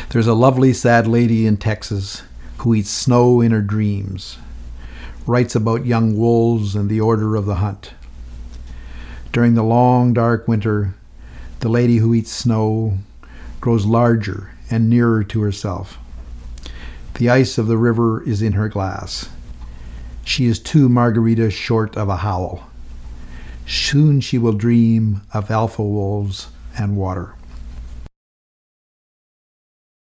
There's a lovely sad lady in Texas who eats snow in her dreams, writes about young wolves and the order of the hunt. During the long dark winter, the lady who eats snow grows larger and nearer to herself. The ice of the river is in her glass. She is 2 margaritas short of a howl. Soon she will dream of alpha wolves and water.